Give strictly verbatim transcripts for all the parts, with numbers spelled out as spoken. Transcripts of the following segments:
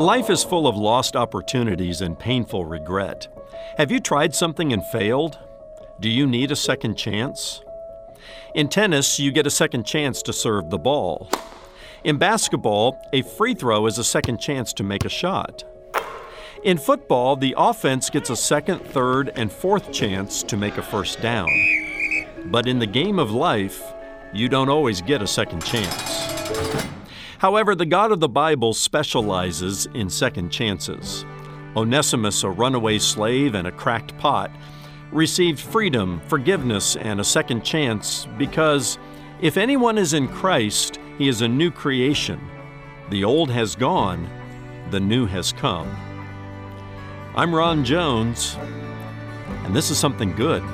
Life is full of lost opportunities and painful regret. Have you tried something and failed? Do you need a second chance? In tennis, you get a second chance to serve the ball. In basketball, a free throw is a second chance to make a shot. In football, the offense gets a second, third, and fourth chance to make a first down. But in the game of life, you don't always get a second chance. However, the God of the Bible specializes in second chances. Onesimus, a runaway slave and a cracked pot, received freedom, forgiveness, and a second chance because if anyone is in Christ, he is a new creation. The old has gone, the new has come. I'm Ron Jones, and this is something good.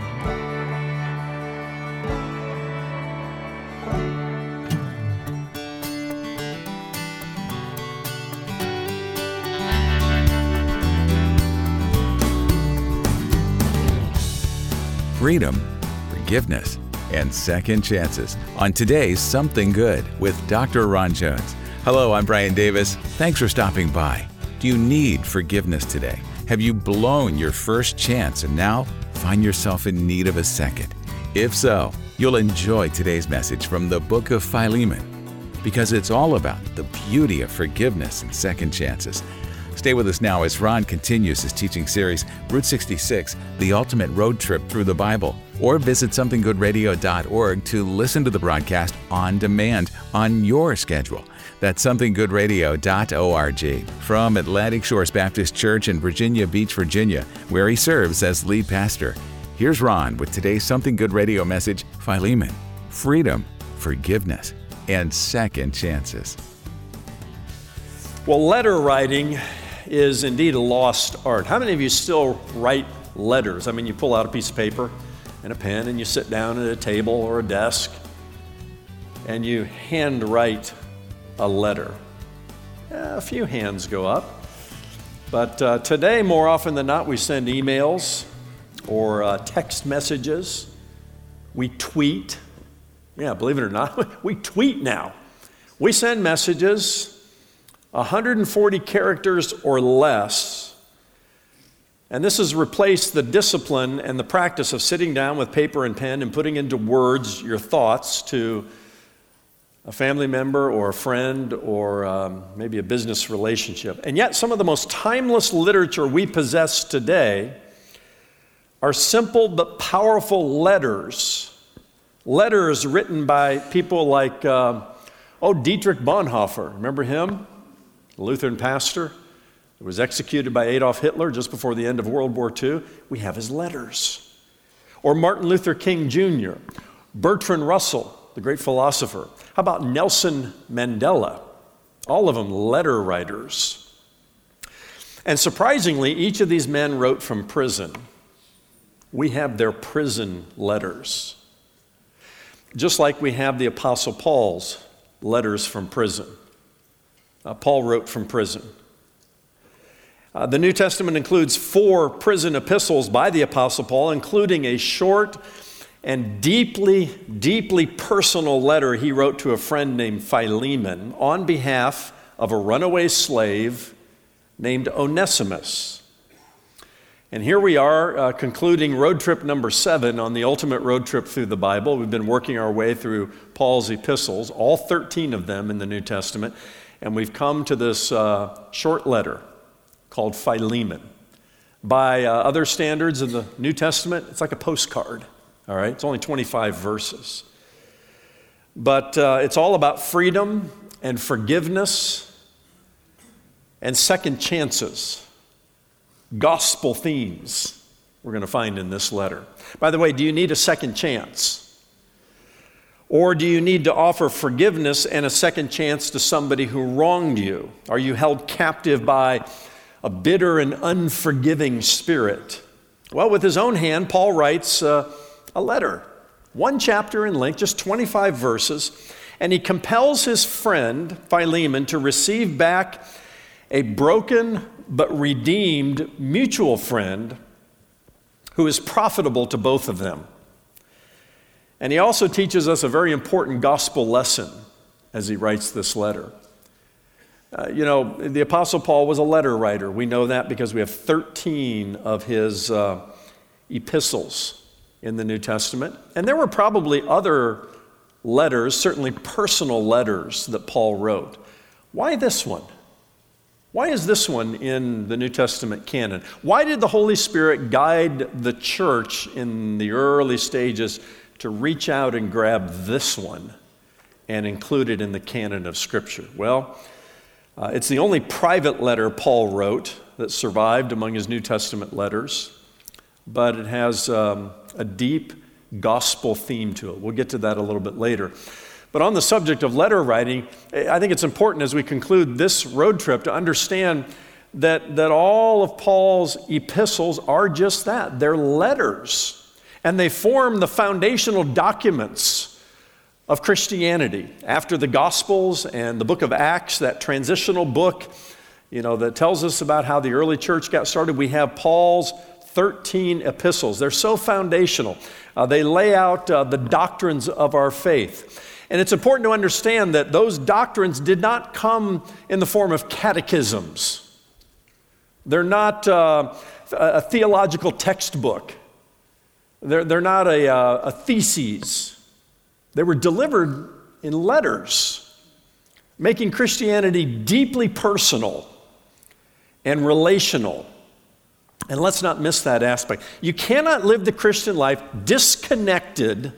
Freedom, forgiveness, and second chances on today's Something Good with Doctor Ron Jones. Hello, I'm Brian Davis. Thanks for stopping by. Do you need forgiveness today? Have you blown your first chance and now find yourself in need of a second? If so, you'll enjoy today's message from the book of Philemon because it's all about the beauty of forgiveness and second chances. Stay with us now as Ron continues his teaching series, Route sixty-six, the ultimate road trip through the Bible. Or visit something good radio dot org to listen to the broadcast on demand on your schedule. That's something good radio dot org. From Atlantic Shores Baptist Church in Virginia Beach, Virginia, where he serves as lead pastor. Here's Ron with today's Something Good Radio message, Philemon, freedom, forgiveness, and second chances. Well, letter writing is indeed a lost art. How many of you still write letters? I mean, you pull out a piece of paper and a pen and you sit down at a table or a desk and you handwrite a letter. Yeah, a few hands go up. But uh, today, more often than not, we send emails or uh, text messages. We tweet. Yeah, believe it or not, we tweet now. We send messages one hundred forty characters or less, and this has replaced the discipline and the practice of sitting down with paper and pen and putting into words your thoughts to a family member or a friend or um, maybe a business relationship. And yet some of the most timeless literature we possess today are simple but powerful letters, letters written by people like, uh, oh, Dietrich Bonhoeffer, remember him? Lutheran pastor who was executed by Adolf Hitler just before the end of World War Two. We have his letters. Or Martin Luther King Junior, Bertrand Russell, the great philosopher. How about Nelson Mandela? All of them letter writers. And surprisingly, each of these men wrote from prison. We have their prison letters. Just like we have the Apostle Paul's letters from prison. Uh, Paul wrote from prison. Uh, the New Testament includes four prison epistles by the Apostle Paul, including a short and deeply, deeply personal letter he wrote to a friend named Philemon on behalf of a runaway slave named Onesimus. And here we are uh, concluding road trip number seven on the ultimate road trip through the Bible. We've been working our way through Paul's epistles, all thirteen of them in the New Testament. And we've come to this uh, short letter called Philemon. By uh, other standards of the New Testament, it's like a postcard, all right? It's only twenty-five verses. But uh, it's all about freedom and forgiveness and second chances, gospel themes we're going to find in this letter. By the way, do you need a second chance? Or do you need to offer forgiveness and a second chance to somebody who wronged you? Are you held captive by a bitter and unforgiving spirit? Well, with his own hand, Paul writes uh, a letter, one chapter in length, just twenty-five verses, and he compels his friend, Philemon, to receive back a broken but redeemed mutual friend who is profitable to both of them. And he also teaches us a very important gospel lesson as he writes this letter. Uh, you know, the Apostle Paul was a letter writer. We know that because we have thirteen of his uh, epistles in the New Testament. And there were probably other letters, certainly personal letters that Paul wrote. Why this one? Why is this one in the New Testament canon? Why did the Holy Spirit guide the church in the early stages to reach out and grab this one and include it in the canon of Scripture? Well, uh, it's the only private letter Paul wrote that survived among his New Testament letters, but it has um, a deep gospel theme to it. We'll get to that a little bit later. But on the subject of letter writing, I think it's important as we conclude this road trip to understand that, that all of Paul's epistles are just that. They're letters, and they form the foundational documents of Christianity. After the Gospels and the book of Acts, that transitional book, you know, that tells us about how the early church got started, we have Paul's thirteen epistles. They're so foundational. Uh, they lay out uh, the doctrines of our faith. And it's important to understand that those doctrines did not come in the form of catechisms. They're not uh, a theological textbook. They're, they're not a, uh, a theses. They were delivered in letters, making Christianity deeply personal and relational. And let's not miss that aspect. You cannot live the Christian life disconnected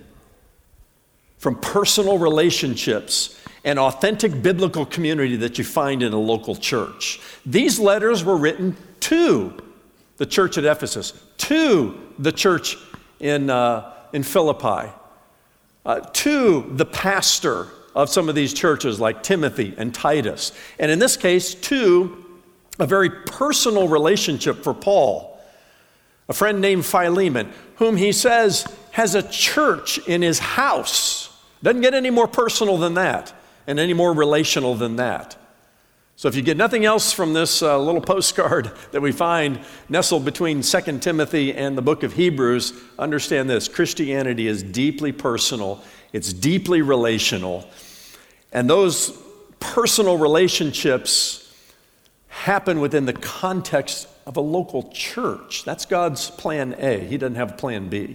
from personal relationships and authentic biblical community that you find in a local church. These letters were written to the church at Ephesus, to the church in, uh, in Philippi, uh, to the pastor of some of these churches like Timothy and Titus, and in this case, to a very personal relationship for Paul, a friend named Philemon, whom he says has a church in his house. Doesn't get any more personal than that and any more relational than that. So if you get nothing else from this uh, little postcard that we find nestled between Second Timothy and the book of Hebrews, understand this: Christianity is deeply personal, it's deeply relational, and those personal relationships happen within the context of a local church. That's God's plan A. He doesn't have a plan B.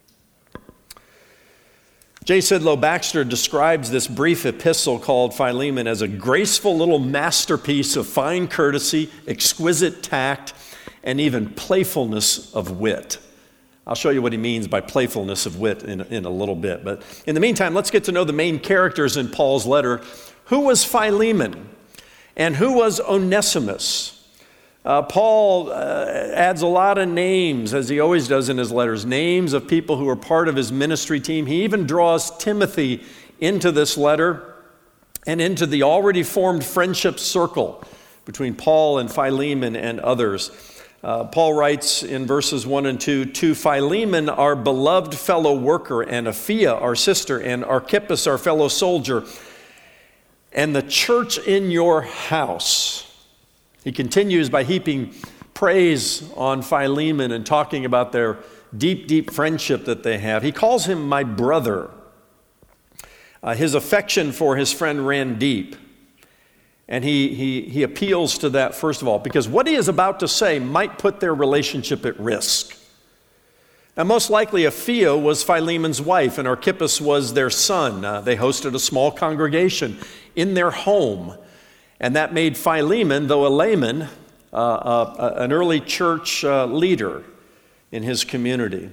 J. Sidlow Baxter describes this brief epistle called Philemon as a graceful little masterpiece of fine courtesy, exquisite tact, and even playfulness of wit. I'll show you what he means by playfulness of wit in, in a little bit. But in the meantime, let's get to know the main characters in Paul's letter. Who was Philemon? And who was Onesimus? Uh, Paul uh, adds a lot of names, as he always does in his letters, names of people who are part of his ministry team. He even draws Timothy into this letter and into the already formed friendship circle between Paul and Philemon and others. Uh, Paul writes in verses one and two, "To Philemon, our beloved fellow worker, and Apphia, our sister, and Archippus, our fellow soldier, and the church in your house." He continues by heaping praise on Philemon and talking about their deep, deep friendship that they have. He calls him my brother. Uh, his affection for his friend ran deep. And he, he, he appeals to that, first of all, because what he is about to say might put their relationship at risk. Now, most likely, Apphia was Philemon's wife, and Archippus was their son. Uh, they hosted a small congregation in their home. And that made Philemon, though a layman, uh, uh, an early church uh, leader in his community.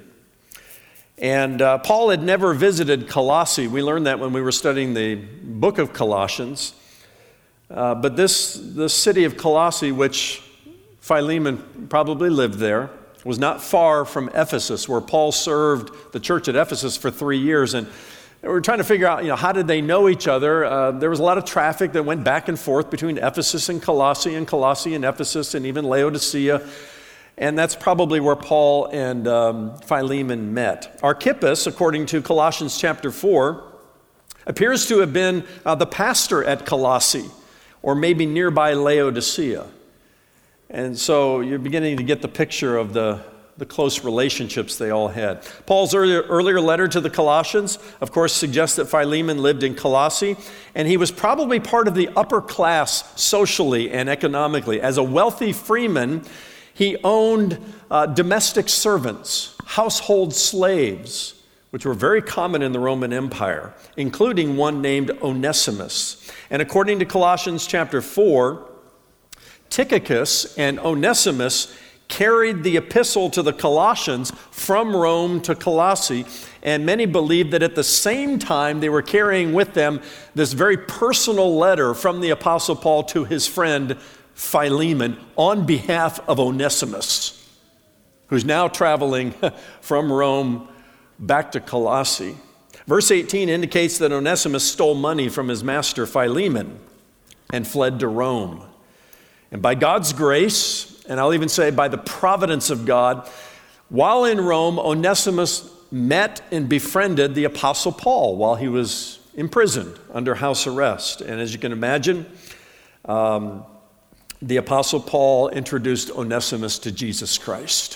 And uh, Paul had never visited Colossae. We learned that when we were studying the book of Colossians. Uh, but this, this city of Colossae, which Philemon probably lived there, was not far from Ephesus, where Paul served the church at Ephesus for three years. And we're trying to figure out, you know, how did they know each other? Uh, there was a lot of traffic that went back and forth between Ephesus and Colossae, and Colossae and Ephesus, and even Laodicea. And that's probably where Paul and um, Philemon met. Archippus, according to Colossians chapter four, appears to have been uh, the pastor at Colossae, or maybe nearby Laodicea. And so you're beginning to get the picture of the, the close relationships they all had. Paul's earlier, earlier letter to the Colossians, of course, suggests that Philemon lived in Colossae, and he was probably part of the upper class socially and economically. As a wealthy freeman, he owned uh, domestic servants, household slaves, which were very common in the Roman Empire, including one named Onesimus. And according to Colossians chapter four, Tychicus and Onesimus carried the epistle to the Colossians from Rome to Colossae, and many believe that at the same time they were carrying with them this very personal letter from the Apostle Paul to his friend Philemon on behalf of Onesimus, who's now traveling from Rome back to Colossae. Verse eighteen indicates that Onesimus stole money from his master Philemon and fled to Rome. And by God's grace, and I'll even say by the providence of God, while in Rome, Onesimus met and befriended the Apostle Paul while he was imprisoned under house arrest. And as you can imagine, um, the Apostle Paul introduced Onesimus to Jesus Christ.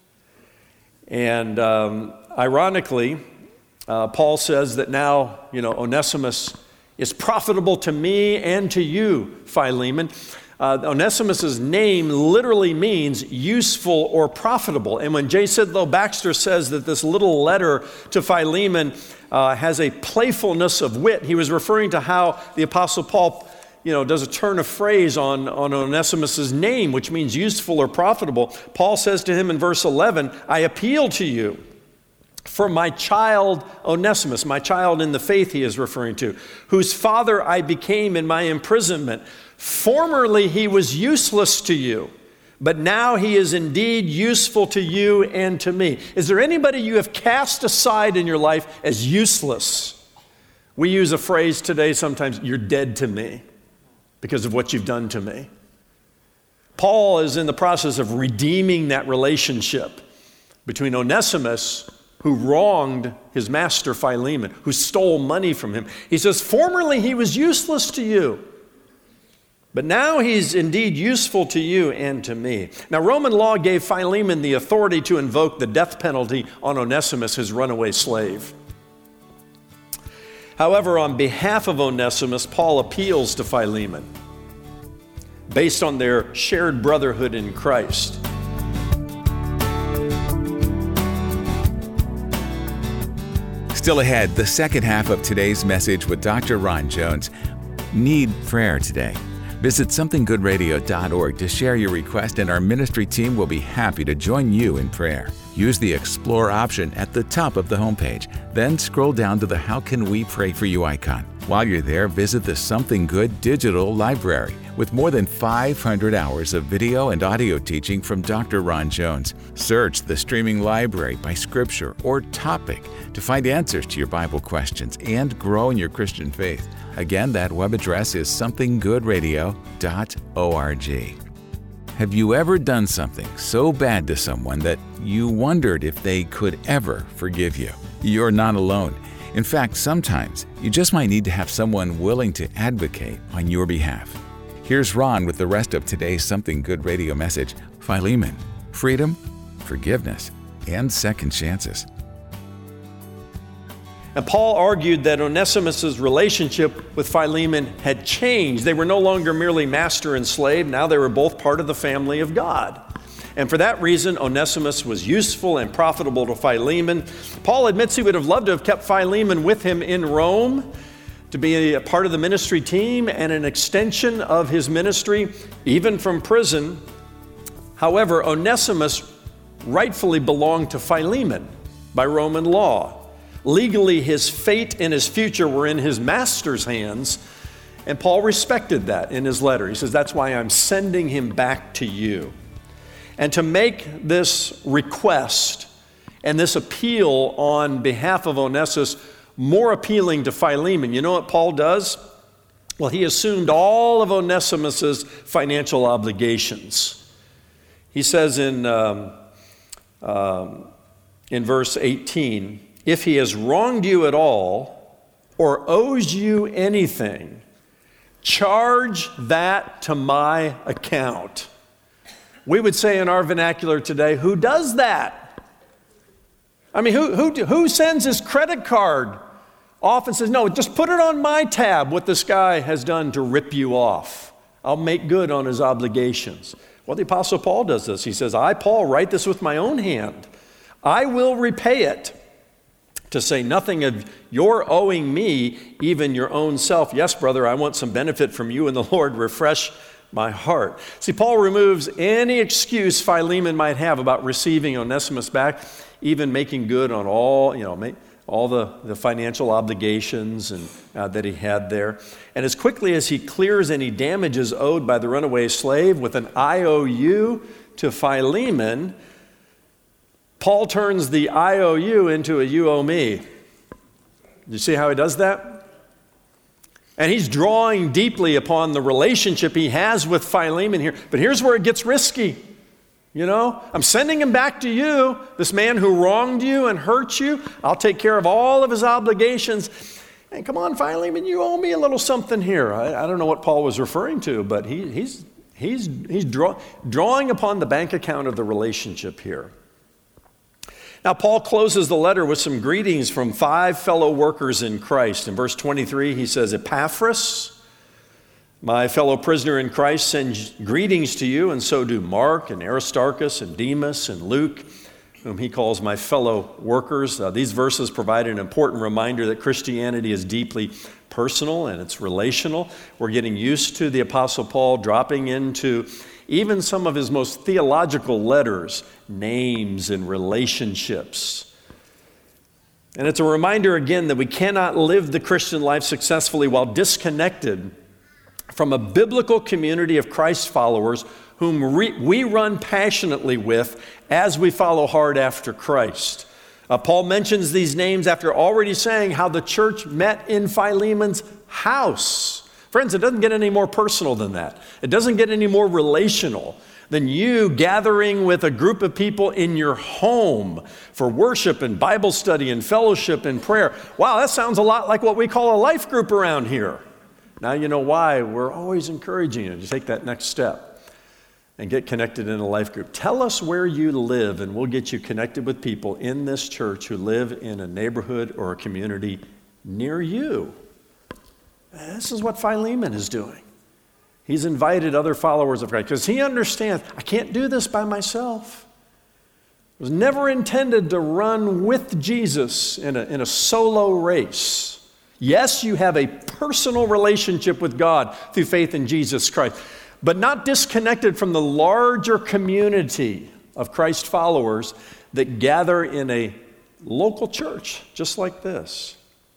And um, ironically, uh, Paul says that now, you know, Onesimus is profitable to me and to you, Philemon. Uh, Onesimus' name literally means useful or profitable. And when J. Sidlow Baxter says that this little letter to Philemon uh, has a playfulness of wit, he was referring to how the Apostle Paul, you know, does a turn of phrase on, on Onesimus' name, which means useful or profitable. Paul says to him in verse eleven, I appeal to you for my child Onesimus, my child in the faith he is referring to, whose father I became in my imprisonment. Formerly he was useless to you, but now he is indeed useful to you and to me. Is there anybody you have cast aside in your life as useless? We use a phrase today sometimes, you're dead to me because of what you've done to me. Paul is in the process of redeeming that relationship between Onesimus, who wronged his master Philemon, who stole money from him. He says, formerly he was useless to you, but now he's indeed useful to you and to me. Now, Roman law gave Philemon the authority to invoke the death penalty on Onesimus, his runaway slave. However, on behalf of Onesimus, Paul appeals to Philemon based on their shared brotherhood in Christ. Still ahead, the second half of today's message with Doctor Ron Jones. Need prayer today? Visit something good radio dot org to share your request, and our ministry team will be happy to join you in prayer. Use the Explore option at the top of the homepage. Then scroll down to the How Can We Pray For You icon. While you're there, visit the Something Good digital library with more than five hundred hours of video and audio teaching from Doctor Ron Jones. Search the streaming library by scripture or topic to find answers to your Bible questions and grow in your Christian faith. Again, that web address is something good radio dot org. Have you ever done something so bad to someone that you wondered if they could ever forgive you? You're not alone. In fact, sometimes you just might need to have someone willing to advocate on your behalf. Here's Ron with the rest of today's Something Good Radio message, Philemon, freedom, forgiveness, and second chances. And Paul argued that Onesimus' relationship with Philemon had changed. They were no longer merely master and slave. Now they were both part of the family of God. And for that reason, Onesimus was useful and profitable to Philemon. Paul admits he would have loved to have kept Philemon with him in Rome to be a part of the ministry team and an extension of his ministry, even from prison. However, Onesimus rightfully belonged to Philemon by Roman law. Legally, his fate and his future were in his master's hands, and Paul respected that in his letter. He says, that's why I'm sending him back to you. And to make this request and this appeal on behalf of Onesimus more appealing to Philemon, you know what Paul does? Well, he assumed all of Onesimus's financial obligations. He says in, um, um, in verse eighteen, if he has wronged you at all or owes you anything, charge that to my account. We would say in our vernacular today, who does that? I mean, who, who, who sends his credit card off and says, no, just put it on my tab, what this guy has done to rip you off. I'll make good on his obligations. Well, the Apostle Paul does this. He says, I, Paul, write this with my own hand. I will repay it, to say nothing of your owing me, even your own self. Yes, brother, I want some benefit from you and the Lord. Refresh my heart. See, Paul removes any excuse Philemon might have about receiving Onesimus back, even making good on all, you know, make, all the, the financial obligations and, uh, that he had there. And as quickly as he clears any damages owed by the runaway slave with an I O U to Philemon, Paul turns the I O U into a you owe me. You see how he does that? And he's drawing deeply upon the relationship he has with Philemon here. But here's where it gets risky. You know, I'm sending him back to you, this man who wronged you and hurt you. I'll take care of all of his obligations. And come on, Philemon, you owe me a little something here. I, I don't know what Paul was referring to, but he, he's, he's, he's draw, drawing upon the bank account of the relationship here. Now, Paul closes the letter with some greetings from five fellow workers in Christ. In verse twenty-three, he says, Epaphras, my fellow prisoner in Christ, sends greetings to you, and so do Mark and Aristarchus and Demas and Luke, whom he calls my fellow workers. Uh, these verses provide an important reminder that Christianity is deeply personal and it's relational. We're getting used to the Apostle Paul dropping into even some of his most theological letters, names and relationships. And it's a reminder again that we cannot live the Christian life successfully while disconnected from a biblical community of Christ followers whom re- we run passionately with as we follow hard after Christ. Uh, Paul mentions these names after already saying how the church met in Philemon's house. Friends, it doesn't get any more personal than that. It doesn't get any more relational than you gathering with a group of people in your home for worship and Bible study and fellowship and prayer. Wow, that sounds a lot like what we call a life group around here. Now you know why we're always encouraging you to take that next step and get connected in a life group. Tell us where you live and we'll get you connected with people in this church who live in a neighborhood or a community near you. This is what Philemon is doing. He's invited other followers of Christ because he understands, I can't do this by myself. It was never intended to run with Jesus in a, in a solo race. Yes, you have a personal relationship with God through faith in Jesus Christ, but not disconnected from the larger community of Christ followers that gather in a local church just like this.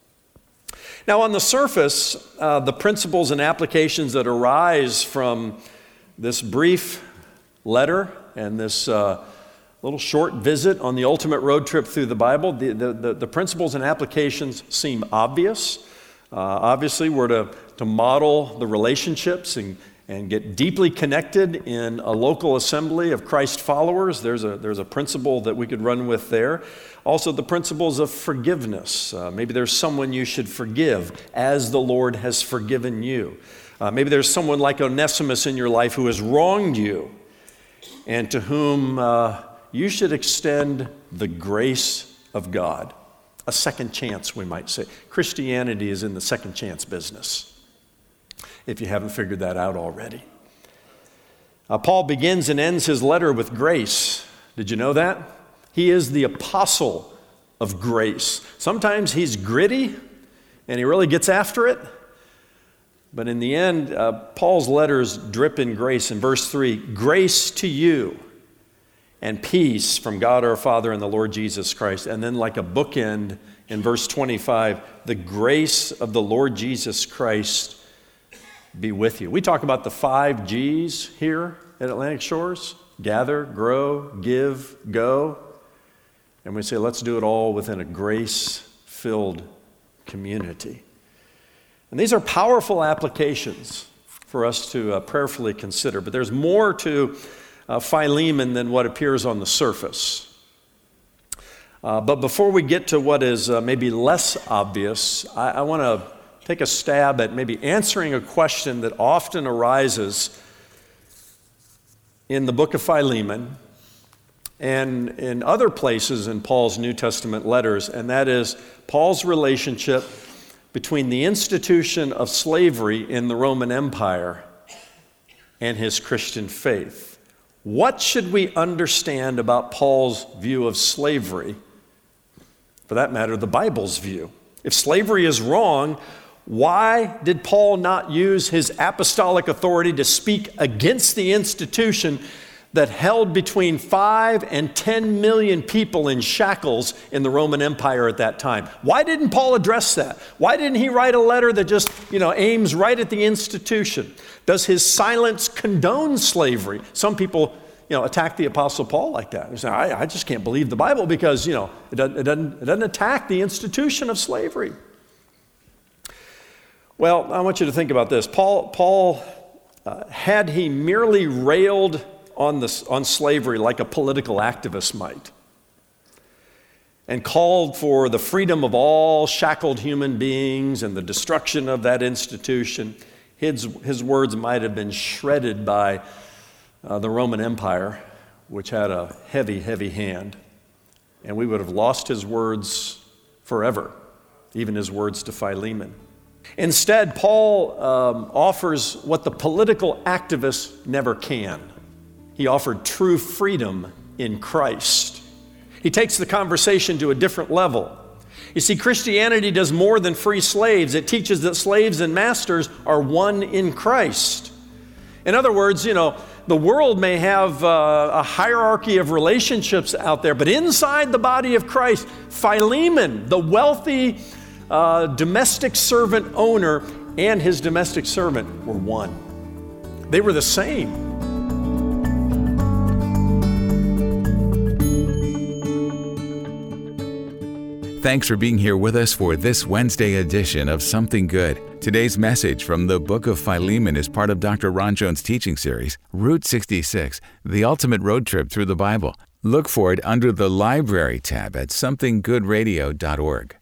Now, on the surface, uh, the principles and applications that arise from this brief letter and this uh, little short visit on the ultimate road trip through the Bible, the, the, the, the principles and applications seem obvious. Uh, obviously, we're to, to model the relationships and, and get deeply connected in a local assembly of Christ followers. There's a, there's a principle that we could run with there. Also, the principles of forgiveness. Uh, maybe there's someone you should forgive as the Lord has forgiven you. Uh, maybe there's someone like Onesimus in your life who has wronged you and to whom uh, you should extend the grace of God. A second chance, we might say. Christianity is in the second chance business, if you haven't figured that out already. Uh, Paul begins and ends his letter with grace. Did you know that? He is the apostle of grace. Sometimes he's gritty and he really gets after it. But in the end, uh, Paul's letters drip in grace. In verse three, grace to you and peace from God our Father and the Lord Jesus Christ. And then like a bookend in verse twenty-five, the grace of the Lord Jesus Christ be with you. We talk about the five G's here at Atlantic Shores. Gather, grow, give, go. And we say, let's do it all within a grace-filled community. And these are powerful applications for us to uh, prayerfully consider. But there's more to uh, Philemon than what appears on the surface. Uh, but before we get to what is uh, maybe less obvious, I, I want to take a stab at maybe answering a question that often arises in the book of Philemon and in other places in Paul's New Testament letters, and that is Paul's relationship between the institution of slavery in the Roman Empire and his Christian faith. What should we understand about Paul's view of slavery? For that matter, the Bible's view. If slavery is wrong, why did Paul not use his apostolic authority to speak against the institution that held between five and ten million people in shackles in the Roman Empire at that time? Why didn't Paul address that? Why didn't he write a letter that just, you know, aims right at the institution? Does his silence condone slavery? Some people, you know, attack the Apostle Paul like that. They say, I, I just can't believe the Bible because, you know, it doesn't, it doesn't, it doesn't attack the institution of slavery. Well, I want you to think about this. Paul, Paul uh, had he merely railed on, this, on slavery like a political activist might, and called for the freedom of all shackled human beings and the destruction of that institution, his, his words might have been shredded by uh, the Roman Empire, which had a heavy, heavy hand, and we would have lost his words forever, even his words to Philemon. Instead, Paul um, offers what the political activist never can. He offered true freedom in Christ. He takes the conversation to a different level. You see, Christianity does more than free slaves. It teaches that slaves and masters are one in Christ. In other words, you know, the world may have uh, a hierarchy of relationships out there, but inside the body of Christ, Philemon, the wealthy uh, domestic servant owner, and his domestic servant were one. They were the same. Thanks for being here with us for this Wednesday edition of Something Good. Today's message from the book of Philemon is part of Doctor Ron Jones' teaching series, Route sixty-six, the ultimate road trip through the Bible. Look for it under the Library tab at something good radio dot org.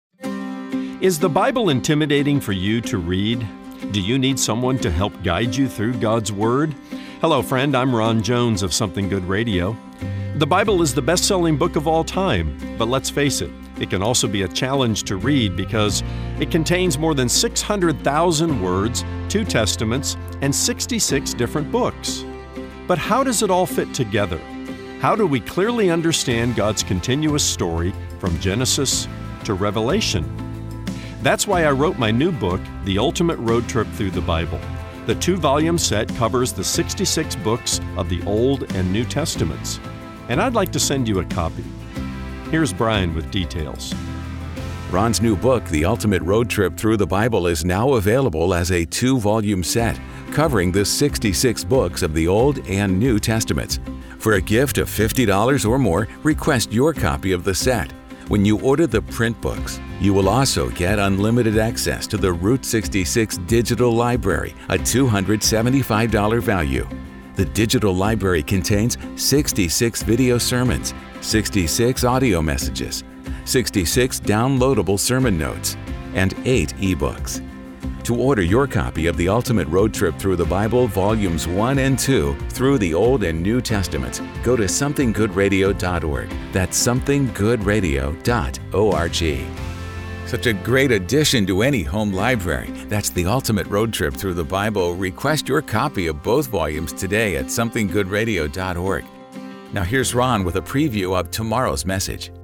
Is the Bible intimidating for you to read? Do you need someone to help guide you through God's Word? Hello, friend. I'm Ron Jones of Something Good Radio. The Bible is the best-selling book of all time, but let's face it, it can also be a challenge to read because it contains more than six hundred thousand words, two testaments, and sixty-six different books. But how does it all fit together? How do we clearly understand God's continuous story from Genesis to Revelation? That's why I wrote my new book, The Ultimate Road Trip Through the Bible. The two-volume set covers the sixty-six books of the Old and New Testaments, and I'd like to send you a copy. Here's Brian with details. Ron's new book, The Ultimate Road Trip Through the Bible, is now available as a two-volume set covering the sixty-six books of the Old and New Testaments. For a gift of fifty dollars or more, request your copy of the set. When you order the print books, you will also get unlimited access to the Route sixty-six Digital Library, a two hundred seventy-five dollars value. The digital library contains sixty-six video sermons, sixty-six audio messages, sixty-six downloadable sermon notes, and eight ebooks. To order your copy of The Ultimate Road Trip Through the Bible, Volumes one and two, through the Old and New Testaments, go to something good radio dot org. That's something good radio dot org. Such a great addition to any home library. That's The Ultimate Road Trip Through the Bible. Request your copy of both volumes today at something good radio dot org. Now here's Ron with a preview of tomorrow's message.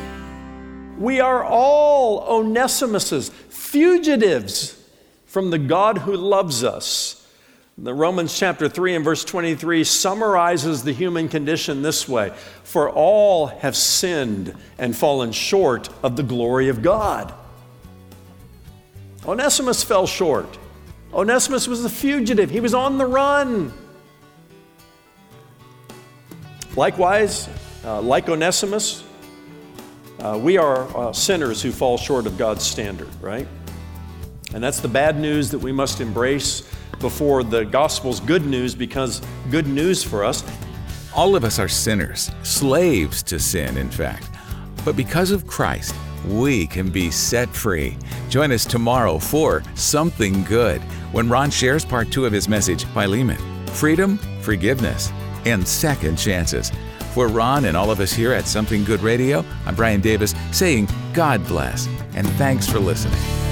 We are all Onesimuses, fugitives from the God who loves us. The Romans chapter three and verse twenty-three summarizes the human condition this way: for all have sinned and fallen short of the glory of God. Onesimus fell short. Onesimus was a fugitive. He was on the run. Likewise, uh, like Onesimus, uh, we are uh, sinners who fall short of God's standard, right? And that's the bad news that we must embrace before the gospel's good news becomes good news for us. All of us are sinners, slaves to sin, in fact. But because of Christ, we can be set free. Join us tomorrow for Something Good, when Ron shares part two of his message, Philemon, Freedom, Forgiveness, and second chances. For Ron and all of us here at Something Good Radio, I'm Brian Davis saying God bless and thanks for listening.